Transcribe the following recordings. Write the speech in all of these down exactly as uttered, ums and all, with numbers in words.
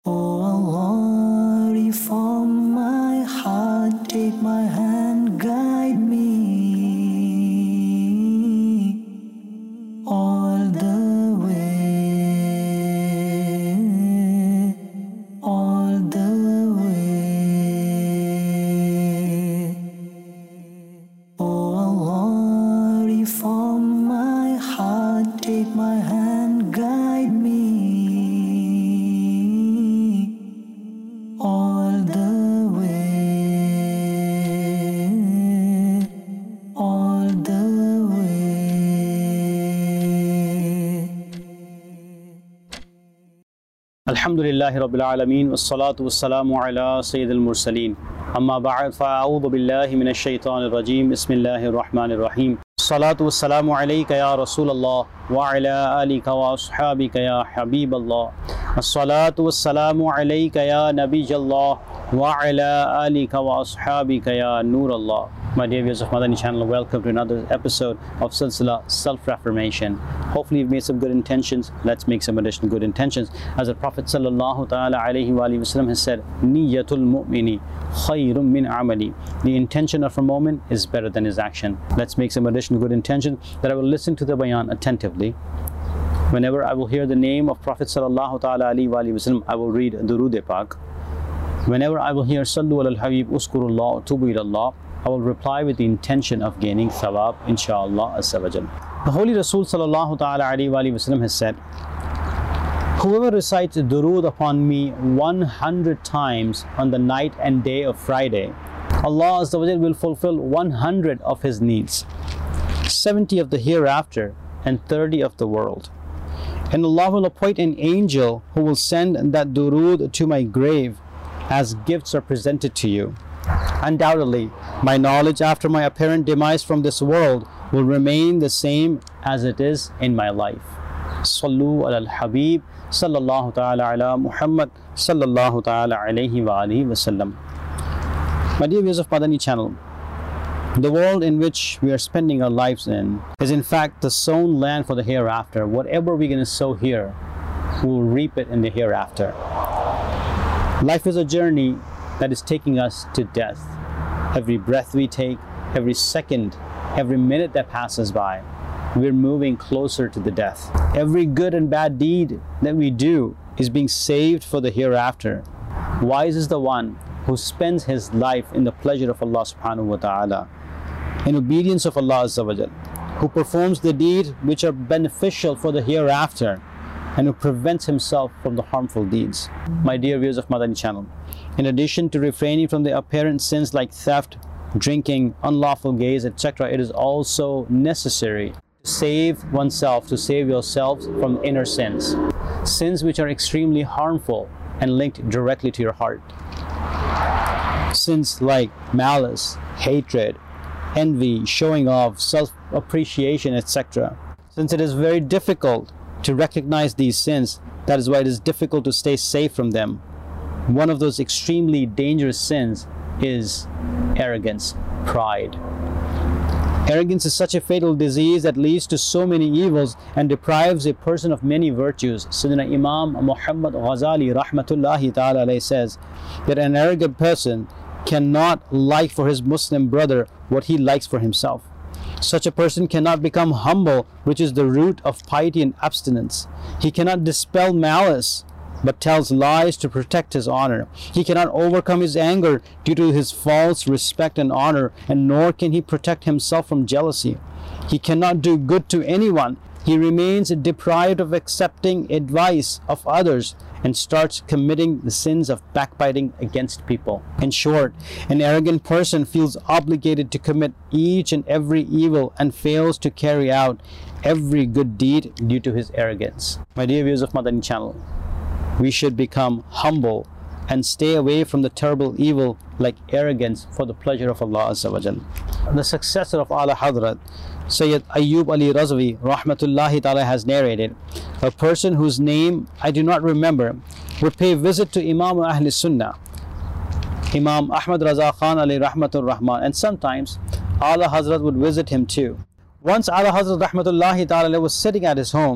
Oh Allah, reform my heart, take my hand, guide me all the way, all the way. Oh Allah, reform my heart, take my hand, guide me all the way, all the way. Alhamdulillahi Rabbil Alameen, wassalatu wassalamu ala Sayyidil Mursaleen. Amma ba'd, fa'a'udhu billahi minash shaitanir rajeem, bismillahir rahmanir rahim. Salatu wassalamu alayka ya Rasulallah, wa ala alika wa ashabika ya Habiballah. As-salatu wassalamu alayka ya Nabijallah, wa ala alika wa ashabika ya Nurallah. My dear viewers of Madani channel, welcome to another episode of Silsila Self-Reformation. Hopefully you've made some good intentions. Let's make some additional good intentions. As the Prophet sallallahu ta'ala alayhi wa alihi wasallam has said, Niyatul mu'mini khayrun min amali. The intention of a moment is better than his action. Let's make some additional good intentions that I will listen to the bayan attentively. Whenever I will hear the name of Prophet sallallahu ta'ala alayhi wa alihi wasallam, I will read Durood Pak. Whenever I will hear Sallu ala al-Habib uskurullah tubu ilallah, I will reply with the intention of gaining thawab, inshaAllah azza wa jal. The Holy Rasul sallallahu ta'ala alayhi wa alihi wasallam has said, whoever recites durood upon me one hundred times on the night and day of Friday, Allah azza wa jal will fulfill one hundred of his needs, seventy of the hereafter and thirty of the world. And Allah will appoint an angel who will send that durood to my grave as gifts are presented to you. Undoubtedly, my knowledge after my apparent demise from this world will remain the same as it is in my life. Sallu ala al-Habib sallallahu ta'ala ala Muhammad sallallahu ta'ala alayhi wa alihi wa sallam. My dear viewers of Madani channel, the world in which we are spending our lives in is in fact the sown land for the hereafter. Whatever we're going to sow here, we will reap it in the hereafter. Life is a journey that is taking us to death. Every breath we take, every second, every minute that passes by, we're moving closer to the death. Every good and bad deed that we do is being saved for the hereafter. Wise is the one who spends his life in the pleasure of Allah subhanahu wa ta'ala, in obedience of Allah azza wa jal, who performs the deeds which are beneficial for the hereafter, and who prevents himself from the harmful deeds. My dear viewers of Madani channel, in addition to refraining from the apparent sins like theft, drinking, unlawful gaze, et cetera, it is also necessary to save oneself, to save yourselves from inner sins. Sins which are extremely harmful and linked directly to your heart. Sins like malice, hatred, envy, showing off, self-appreciation, et cetera. Since it is very difficult to recognize these sins, that is why it is difficult to stay safe from them. One of those extremely dangerous sins is arrogance, pride. Arrogance is such a fatal disease that leads to so many evils and deprives a person of many virtues. Sayyidina Imam Muhammad Ghazali rahmatullahi ta'ala alayhi says that an arrogant person cannot like for his Muslim brother what he likes for himself. Such a person cannot become humble, which is the root of piety and abstinence. He cannot dispel malice, but tells lies to protect his honor. He cannot overcome his anger due to his false respect and honor, and nor can he protect himself from jealousy. He cannot do good to anyone. He remains deprived of accepting advice of others and starts committing the sins of backbiting against people. In short, an arrogant person feels obligated to commit each and every evil and fails to carry out every good deed due to his arrogance. My dear viewers of Madani channel, we should become humble and stay away from the terrible evil like arrogance for the pleasure of Allah azza wa jal. The successor of Ala Hadrat, Sayyid Ayyub Ali Razvi rahmatullahi ta'ala has narrated, a person whose name I do not remember would pay visit to Imam Ahl Sunnah, Imam Ahmad Raza Khan Ali Rahmatul Rahman, and sometimes Ala Hazrat would visit him too. Once Ala Hazrat rahmatullahi ta'ala was sitting at his home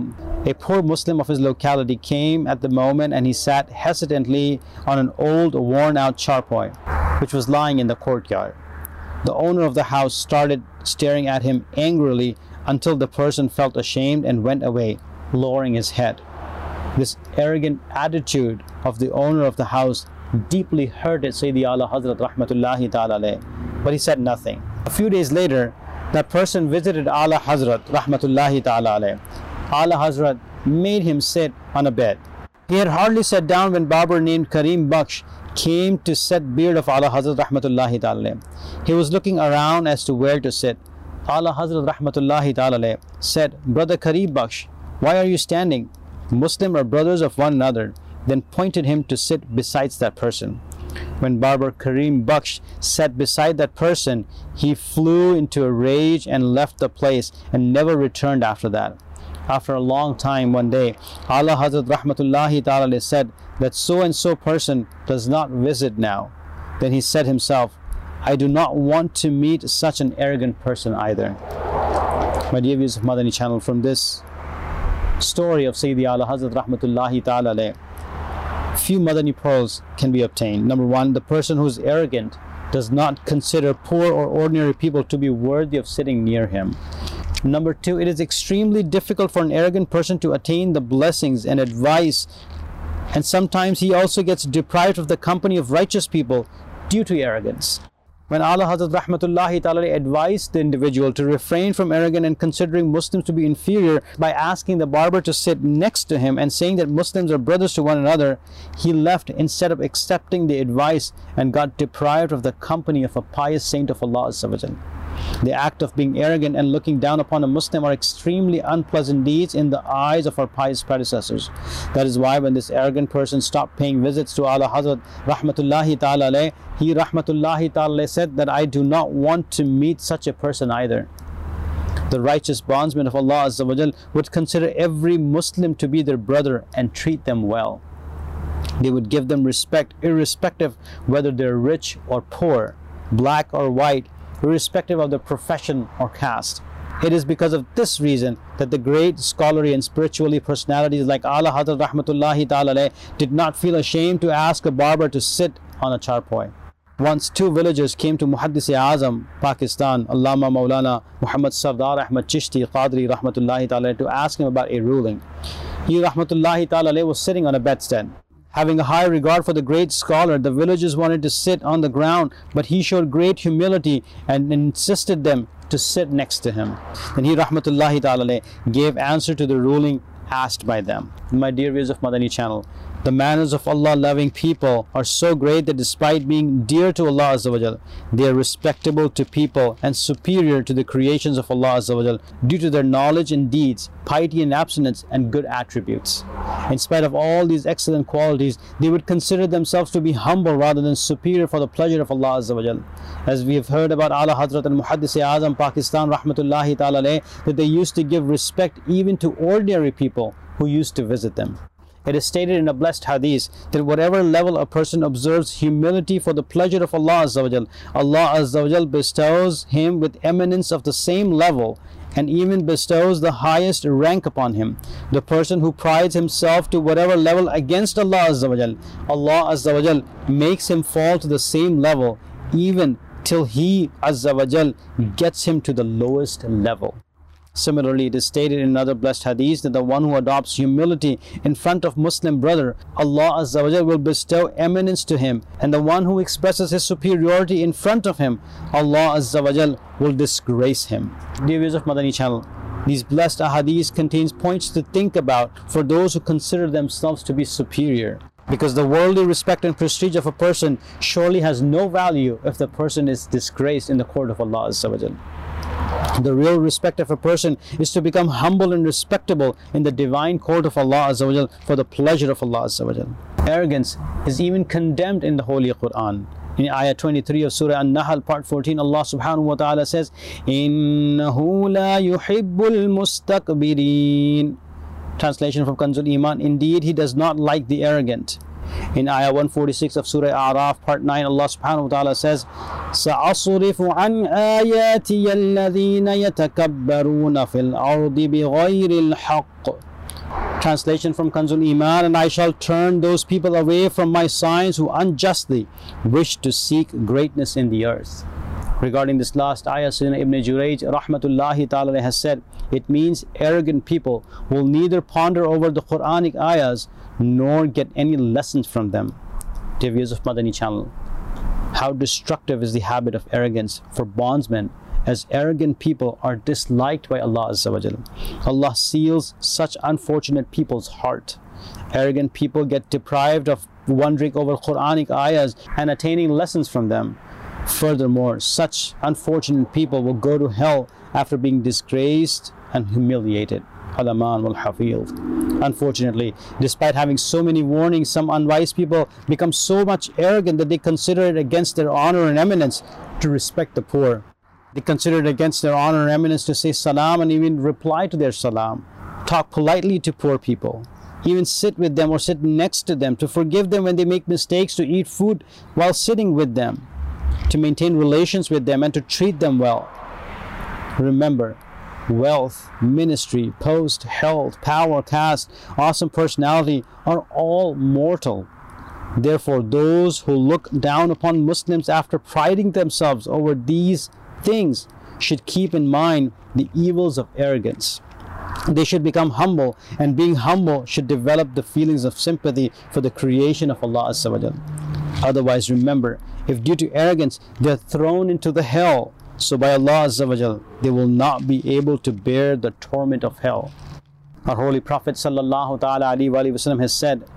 A poor Muslim of his locality came at the moment, and he sat hesitantly on an old, worn-out charpoy, which was lying in the courtyard. The owner of the house started staring at him angrily until the person felt ashamed and went away, lowering his head. This arrogant attitude of the owner of the house deeply hurted Sayyidi Ala Hazrat Rahmatullahi Ta'ala alayh, but he said nothing. A few days later, that person visited Ala Hazrat Rahmatullahi Ta'ala alayh. Ala Hazrat made him sit on a bed. He had hardly sat down when barber named Karim Baksh came to set beard of Ala Hazrat Rahmatullahi Ta'ala alayh. He was looking around as to where to sit. Ala Hazrat Rahmatullahi Ta'ala alayh said, "Brother Karim Baksh, why are you standing? Muslim are brothers of one another," then pointed him to sit beside that person. When Barber Karim Baksh sat beside that person, he flew into a rage and left the place and never returned after that. After a long time, one day, Ala Hazrat Rahmatullahi Ta'ala said that so and so person does not visit now. Then he said himself, "I do not want to meet such an arrogant person either." My dear viewers of Madani channel, from this story of Sayyidi Ala Hazrat Rahmatullahi Ta'ala alayh, few Madani pearls can be obtained. Number one, the person who is arrogant does not consider poor or ordinary people to be worthy of sitting near him. Number two, it is extremely difficult for an arrogant person to attain the blessings and advice, and sometimes he also gets deprived of the company of righteous people due to arrogance. When Ala Hazrat Rahmatullahi Ta'ala advised the individual to refrain from arrogance and considering Muslims to be inferior by asking the barber to sit next to him and saying that Muslims are brothers to one another, he left instead of accepting the advice and got deprived of the company of a pious saint of Allah Azza wa Jal. The act of being arrogant and looking down upon a Muslim are extremely unpleasant deeds in the eyes of our pious predecessors. That is why when this arrogant person stopped paying visits to Ala Hazrat Rahmatullahi Ta'ala alayh, he Rahmatullahi Ta'ala said that I do not want to meet such a person either. The righteous bondsmen of Allah Azza wa Jal would consider every Muslim to be their brother and treat them well. They would give them respect irrespective whether they're rich or poor, black or white, irrespective of their profession or caste. It is because of this reason that the great scholarly and spiritually personalities like Ala Hazrat Rahmatullahi Ta'ala alayh did not feel ashamed to ask a barber to sit on a charpoy. Once two villagers came to Muhaddis-e-Azam, Pakistan, Allama Maulana Muhammad Sardar Ahmad Chishti Qadri Rahmatullahi Ta'ala to ask him about a ruling. He Rahmatullahi Ta'ala was sitting on a bedstead. Having a high regard for the great scholar, the villagers wanted to sit on the ground, but he showed great humility and insisted them to sit next to him. Then he Rahmatullahi Ta'ala gave answer to the ruling asked by them. My dear viewers of Madani channel, the manners of Allah-loving people are so great that despite being dear to Allah Azza wa Jal, they are respectable to people and superior to the creations of Allah Azza wa Jal due to their knowledge and deeds, piety and abstinence, and good attributes. In spite of all these excellent qualities, they would consider themselves to be humble rather than superior for the pleasure of Allah Azza wa Jal. As we have heard about Ala Hazrat and Muhaddis-e-Azam Pakistan Rahmatullahi Ta'ala alayh, that they used to give respect even to ordinary people who used to visit them. It is stated in a blessed hadith that whatever level a person observes humility for the pleasure of Allah Azza wa Jal, Allah Azza wa Jal bestows him with eminence of the same level and even bestows the highest rank upon him. The person who prides himself to whatever level against Allah Azza wa Jal, Allah Azza wa Jal makes him fall to the same level even till He Azza wa Jal gets him to the lowest level. Similarly, it is stated in another blessed hadith that the one who adopts humility in front of Muslim brother, Allah Azza wa Jal will bestow eminence to him, and the one who expresses his superiority in front of him, Allah Azza wa Jal will disgrace him. Dear viewers of Madani channel, these blessed ahadith contains points to think about for those who consider themselves to be superior. Because the worldly respect and prestige of a person surely has no value if the person is disgraced in the court of Allah Azza wa Jal. The real respect of a person is to become humble and respectable in the divine court of Allah Azza wa Jal for the pleasure of Allah Azza wa Jal. Arrogance is even condemned in the Holy Quran. In ayah twenty-three of Surah An-Nahl, part fourteen, Allah subhanahu wa ta'ala says, "Innahu la yuhibbul mustakbirin." Translation from Kanzul Iman, indeed He does not like the arrogant. In ayah one forty-six of Surah A'raf, part nine, Allah subhanahu wa ta'ala says, سَأَصْرِفُ عَنْ آيَاتِيَ الَّذِينَ يَتَكَبَّرُونَ فِي الْأَرْضِ بِغَيْرِ الْحَقِّ Translation from Kanzul Iman, and I shall turn those people away from my signs who unjustly wish to seek greatness in the earth. Regarding this last ayah, Sayyidina Ibn Jurayj rahmatullahi ta'ala has said, it means arrogant people will neither ponder over the Quranic ayahs nor get any lessons from them. Dear viewers of Madani channel, how destructive is the habit of arrogance for bondsmen, as arrogant people are disliked by Allah Azza wa Jal. Allah seals such unfortunate people's heart. Arrogant people get deprived of wondering over Quranic ayahs and attaining lessons from them. Furthermore, such unfortunate people will go to hell after being disgraced and humiliated. Al-Aman wal-Hafiz. Unfortunately, despite having so many warnings, some unwise people become so much arrogant that they consider it against their honor and eminence to respect the poor. They consider it against their honor and eminence to say salam and even reply to their salam, talk politely to poor people, even sit with them or sit next to them, to forgive them when they make mistakes, to eat food while sitting with them, to maintain relations with them and to treat them well. Remember, wealth, ministry, post, health, power, caste, awesome personality are all mortal. Therefore, those who look down upon Muslims after priding themselves over these things should keep in mind the evils of arrogance. They should become humble, and being humble should develop the feelings of sympathy for the creation of Allah Azza wa Jal. Otherwise, remember, if due to arrogance they are thrown into the hell, so by Allah Azza wa Jal, they will not be able to bear the torment of hell. Our Holy Prophet Sallallahu Ta'ala Alaihi Wasallam has said,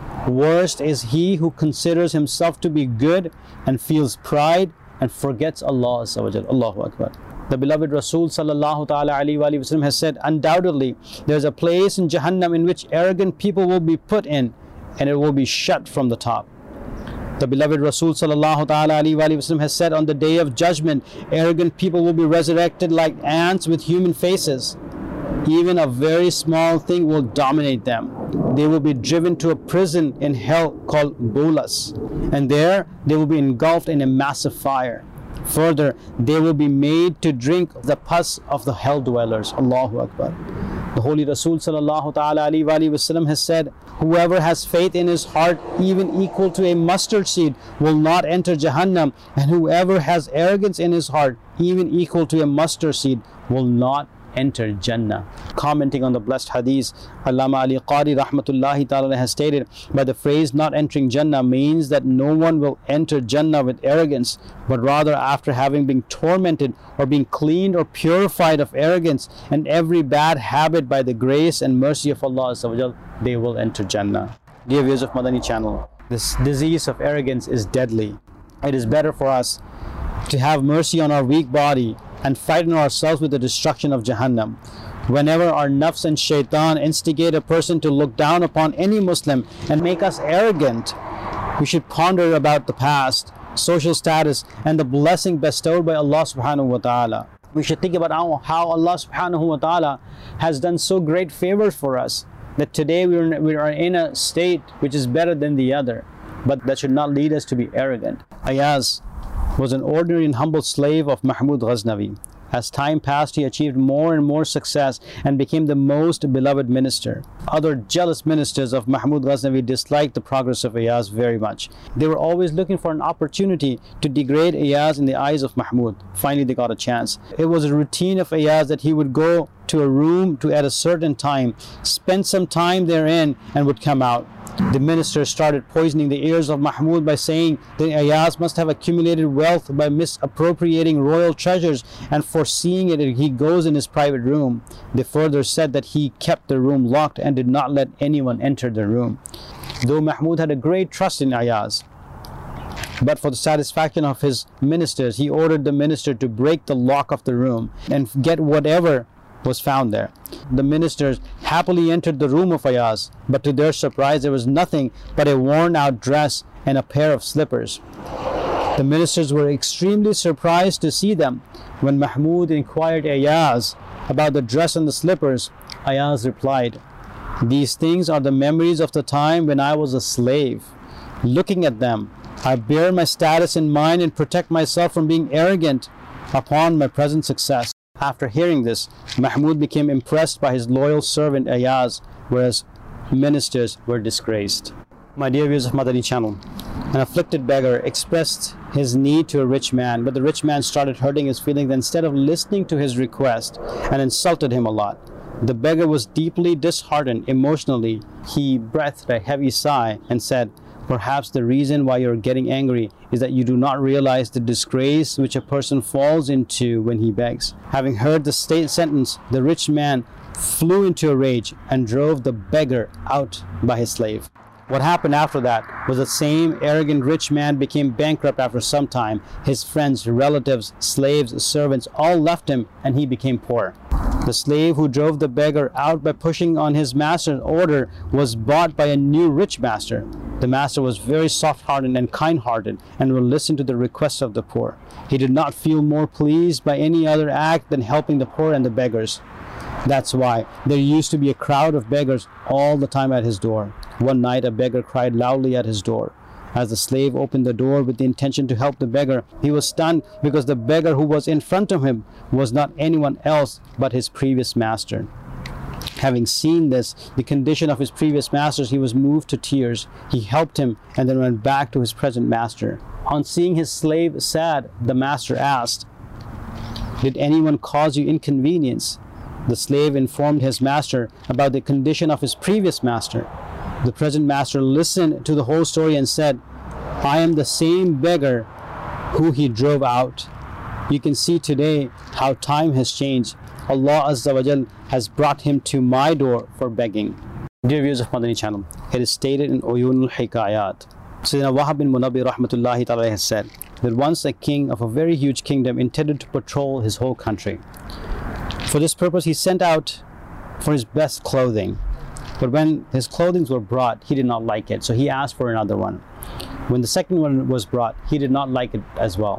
worst is he who considers himself to be good and feels pride and forgets Allah Azza wa Jal. Allahu Akbar. The beloved Rasul Sallallahu Ta'ala Alaihi Wasallam has said, undoubtedly there is a place in Jahannam in which arrogant people will be put in, and it will be shut from the top. The beloved Rasul Sallallahu Ta'ala Alaihi Wasallam has said, on the day of judgment, arrogant people will be resurrected like ants with human faces. Even a very small thing will dominate them. They will be driven to a prison in hell called Bulas, and there they will be engulfed in a massive fire. Further, they will be made to drink the pus of the hell dwellers. Allahu Akbar. The Holy Rasul Sallallahu Ta'ala Alaihi Wasallam has said, whoever has faith in his heart even equal to a mustard seed will not enter Jahannam, and whoever has arrogance in his heart even equal to a mustard seed will not enter Jannah. Commenting on the blessed hadith, Allama Ali Qari rahmatullahi ta'ala has stated, by the phrase not entering Jannah means that no one will enter Jannah with arrogance, but rather after having been tormented or being cleaned or purified of arrogance and every bad habit by the grace and mercy of Allah Azza wa Jal, they will enter Jannah. Dear viewers of Madani channel, this disease of arrogance is deadly. It is better for us to have mercy on our weak body and frighten ourselves with the destruction of Jahannam. Whenever our nafs and shaitan instigate a person to look down upon any Muslim and make us arrogant, we should ponder about the past, social status, and the blessing bestowed by Allah subhanahu wa ta'ala. We should think about how, how Allah subhanahu wa ta'ala has done so great favors for us, that today we are, we are in a state which is better than the other. But that should not lead us to be arrogant. Ayaz was an ordinary and humble slave of Mahmud Ghaznavi. As time passed, he achieved more and more success and became the most beloved minister. Other jealous ministers of Mahmud Ghaznavi disliked the progress of Ayaz very much. They were always looking for an opportunity to degrade Ayaz in the eyes of Mahmud. Finally, they got a chance. It was a routine of Ayaz that he would go to a room to at a certain time, spend some time therein, and would come out. The minister started poisoning the ears of Mahmud by saying that Ayaz must have accumulated wealth by misappropriating royal treasures, and foreseeing it, he goes in his private room. They further said that he kept the room locked and did not let anyone enter the room. Though Mahmud had a great trust in Ayaz, but for the satisfaction of his ministers, he ordered the minister to break the lock of the room and get whatever was found there. The ministers happily entered the room of Ayaz, but to their surprise there was nothing but a worn out dress and a pair of slippers. The ministers were extremely surprised to see them. When Mahmud inquired Ayaz about the dress and the slippers, Ayaz replied, "These things are the memories of the time when I was a slave. Looking at them, I bear my status in mind and protect myself from being arrogant upon my present success." After hearing this, Mahmud became impressed by his loyal servant Ayaz, whereas ministers were disgraced. My dear viewers of Madani channel, an afflicted beggar expressed his need to a rich man, but the rich man started hurting his feelings instead of listening to his request and insulted him a lot. The beggar was deeply disheartened emotionally. He breathed a heavy sigh and said, "Perhaps the reason why you're getting angry is that you do not realize the disgrace which a person falls into when he begs." Having heard the state sentence, the rich man flew into a rage and drove the beggar out by his slave. What happened after that was the same arrogant rich man became bankrupt after some time. His friends, relatives, slaves, servants all left him, and he became poor. The slave who drove the beggar out by pushing on his master's order was bought by a new rich master. The master was very soft-hearted and kind-hearted and would listen to the requests of the poor. He did not feel more pleased by any other act than helping the poor and the beggars. That's why there used to be a crowd of beggars all the time at his door. One night a beggar cried loudly at his door. As the slave opened the door with the intention to help the beggar, he was stunned because the beggar who was in front of him was not anyone else but his previous master. Having seen this, the condition of his previous masters, he was moved to tears. He helped him and then went back to his present master. On seeing his slave sad, the master asked, "Did anyone cause you inconvenience?" The slave informed his master about the condition of his previous master. The present master listened to the whole story and said, "I am the same beggar who he drove out." You can see today how time has changed. Allah Azza wa Jal has brought him to my door for begging. Dear viewers of Madani channel, it is stated in Uyun al-Hikayat, Sayyidina Wahab bin Munabbi rahmatullahi ta'ala has said that once a king of a very huge kingdom intended to patrol his whole country. For this purpose he sent out for his best clothing. But when his clothing were brought, he did not like it, so he asked for another one. When the second one was brought, he did not like it as well.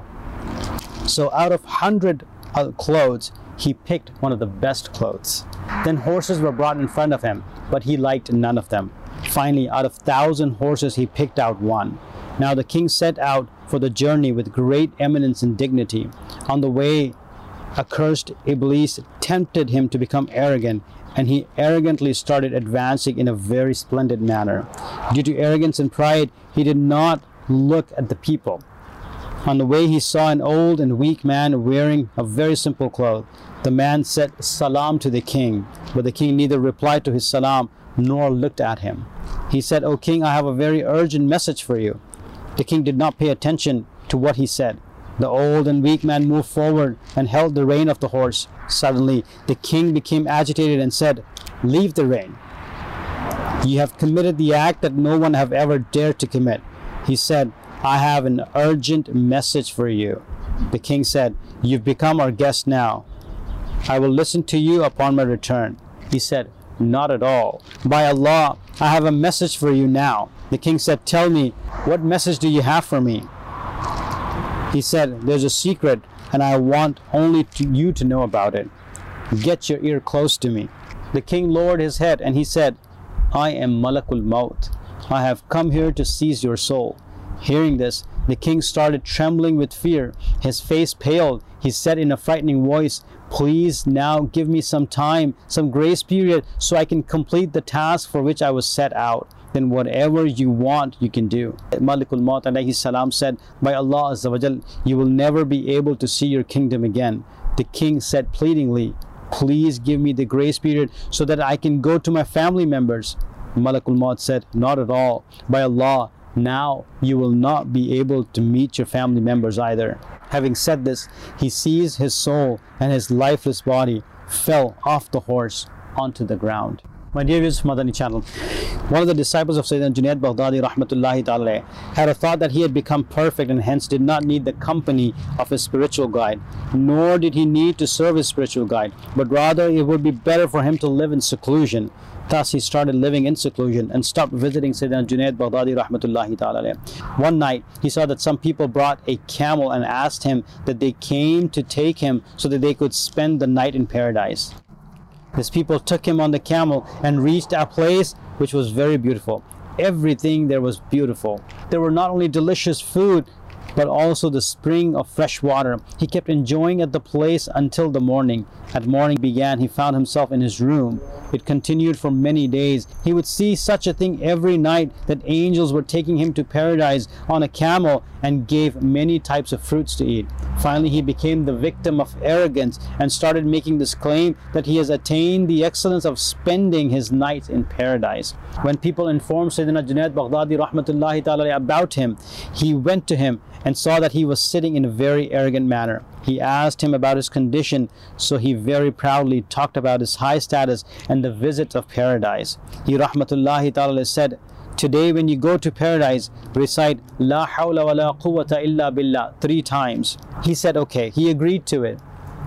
So out of hundred clothes, he picked one of the best clothes. Then horses were brought in front of him, but he liked none of them. Finally, out of thousand horses, he picked out one. Now the king set out for the journey with great eminence and dignity. On the way, accursed Iblis tempted him to become arrogant, and he arrogantly started advancing in a very splendid manner. Due to arrogance and pride, he did not look at the people. On the way, he saw an old and weak man wearing a very simple cloth. The man said salam to the king, but the king neither replied to his salam nor looked at him. He said, "O king, I have a very urgent message for you." The king did not pay attention to what he said. The old and weak man moved forward and held the rein of the horse. Suddenly, the king became agitated and said, "Leave the rein. You have committed the act that no one have ever dared to commit." He said, "I have an urgent message for you." The king said, "You've become our guest now. I will listen to you upon my return." He said, "Not at all. By Allah, I have a message for you now." The king said, "Tell me, what message do you have for me?" He said, "There's a secret, and I want only to you to know about it. Get your ear close to me." The king lowered his head and he said, "I am Malakul Maut. I have come here to seize your soul." Hearing this, the king started trembling with fear. His face paled. He said in a frightening voice, "Please now give me some time, some grace period, so I can complete the task for which I was set out. Then whatever you want, you can do." Malikul Maut alayhi salam said, "By Allah Azza wa Jal, you will never be able to see your kingdom again." The king said pleadingly, "Please give me the grace period so that I can go to my family members." Malakul Maut said, "Not at all. By Allah, now you will not be able to meet your family members either." Having said this, he seized his soul, and his lifeless body fell off the horse onto the ground. My dear viewers of Madani channel, one of the disciples of Sayyidina Junaid Baghdadi rahmatullahi ta'ala had a thought that he had become perfect and hence did not need the company of his spiritual guide, nor did he need to serve his spiritual guide, but rather it would be better for him to live in seclusion. Thus he started living in seclusion and stopped visiting Sayyidina Junaid Baghdadi rahmatullahi ta'ala. One night he saw that some people brought a camel and asked him that they came to take him so that they could spend the night in paradise. His people took him on the camel and reached a place which was very beautiful. Everything there was beautiful. There were not only delicious food, but also the spring of fresh water. He kept enjoying at the place until the morning. At morning began, he found himself in his room. It continued for many days. He would see such a thing every night, that angels were taking him to paradise on a camel and gave many types of fruits to eat. Finally, he became the victim of arrogance and started making this claim that he has attained the excellence of spending his nights in paradise. When people informed Sayyidina Junaid Baghdadi rahmatullahi ta'ala about him, he went to him and saw that he was sitting in a very arrogant manner. He asked him about his condition, so he very proudly talked about his high status and the visit of paradise. He rahmatullahi ta'ala said, "Today when you go to paradise, recite La hawla wa la quwwata illa billah three times." He said okay. He agreed to it.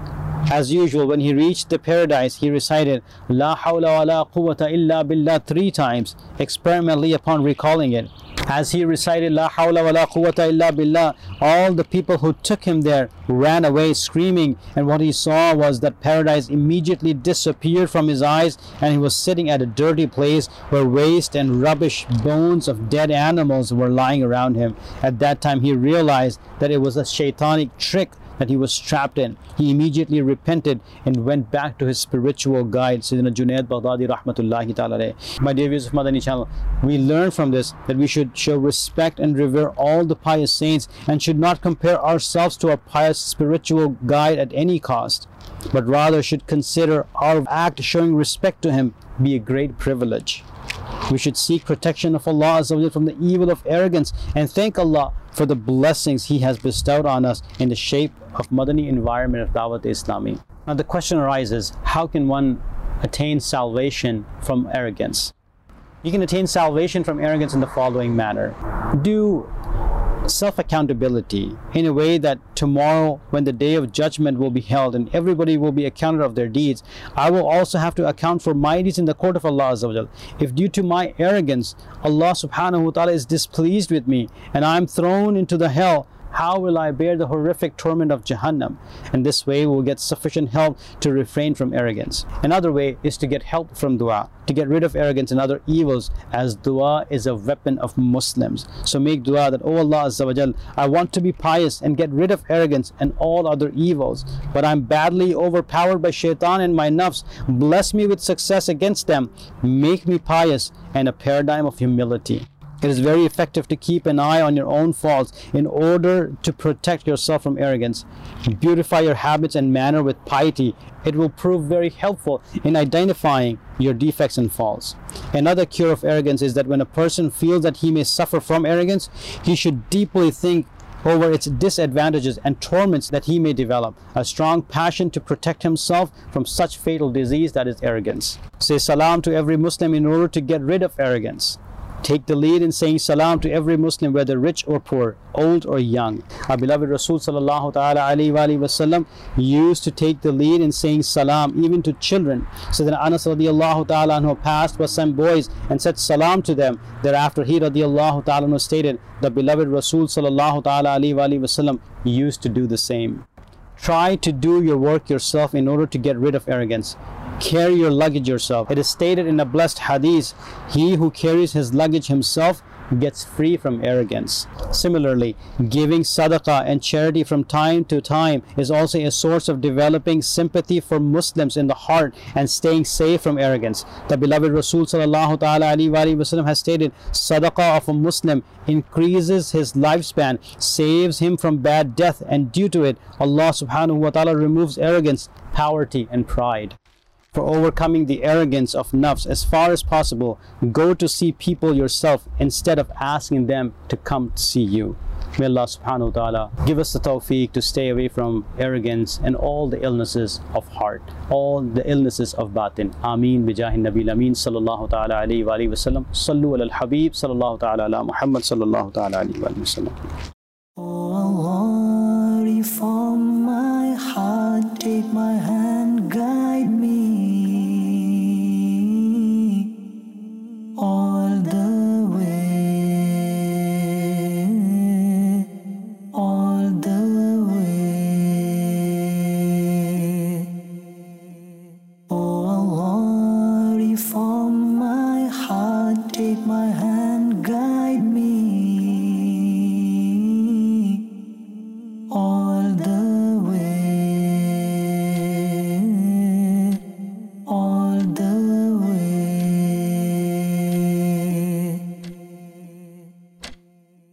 As usual, when he reached the paradise, he recited La hawla wa la quwwata illa billah three times, experimentally upon recalling it. As he recited La hawla wa la quwwata illa billah, all the people who took him there ran away screaming, and what he saw was that paradise immediately disappeared from his eyes, and he was sitting at a dirty place where waste and rubbish, bones of dead animals were lying around him. At that time he realized that it was a shaitanic trick that he was trapped in. He immediately repented and went back to his spiritual guide, Sayyidina Junaid Baghdadi rahmatullahi ta'ala. My dear viewers of Madani channel, we learn from this that we should show respect and revere all the pious saints and should not compare ourselves to a pious spiritual guide at any cost, but rather should consider our act showing respect to him be a great privilege. We should seek protection of Allah Azza wa Jal from the evil of arrogance and thank Allah for the blessings He has bestowed on us in the shape of Madani environment of Dawat Islami. Now the question arises, how can one attain salvation from arrogance? You can attain salvation from arrogance in the following manner. Do self-accountability in a way that tomorrow, when the day of judgment will be held and everybody will be accounted of their deeds, I will also have to account for my deeds in the court of Allah Azza wa Jal. If due to my arrogance Allah subhanahu wa ta'ala is displeased with me and I am thrown into the hell, how will I bear the horrific torment of Jahannam? And this way we will get sufficient help to refrain from arrogance. Another way is to get help from dua, to get rid of arrogance and other evils, as dua is a weapon of Muslims. So make dua that, Oh Allah Azza wa Jal, I want to be pious and get rid of arrogance and all other evils, but I'm badly overpowered by shaitan and my nafs. Bless me with success against them. Make me pious and a paradigm of humility. It is very effective to keep an eye on your own faults in order to protect yourself from arrogance. Beautify your habits and manner with piety. It will prove very helpful in identifying your defects and faults. Another cure of arrogance is that when a person feels that he may suffer from arrogance, he should deeply think over its disadvantages and torments that he may develop, a strong passion to protect himself from such fatal disease that is arrogance. Say salam to every Muslim in order to get rid of arrogance. Take the lead in saying salam to every Muslim, whether rich or poor, old or young. Our beloved Rasul sallallahu ta'ala alayhi wa alayhi wa sallam used to take the lead in saying salam even to children. So then Anas radiallahu ta'ala anhu passed by some boys and said salam to them. Thereafter he radiallahu ta'ala anhu stated, the beloved Rasul sallallahu ta'ala alayhi wa alayhi wa sallam used to do the same. Try to do your work yourself in order to get rid of arrogance. Carry your luggage yourself. It is stated in a blessed hadith, he who carries his luggage himself gets free from arrogance. Similarly, giving sadaqah and charity from time to time is also a source of developing sympathy for Muslims in the heart and staying safe from arrogance. The beloved Rasul sallallahu ta'ala alayhi wa alayhi wa sallam has stated, sadaqah of a Muslim increases his lifespan, saves him from bad death, and due to it, Allah subhanahu wa ta'ala removes arrogance, poverty, and pride. For overcoming the arrogance of nafs as far as possible, go to see people yourself instead of asking them to come to see you. May Allah subhanahu wa ta'ala give us the tawfiq to stay away from arrogance and all the illnesses of heart, all the illnesses of batin. Ameen bijahin nabil ameen sallallahu ta'ala alayhi wa alayhi wa sallam. Sallu ala al-habib sallallahu ta'ala ala Muhammad sallallahu ta'ala alayhi wa sallam.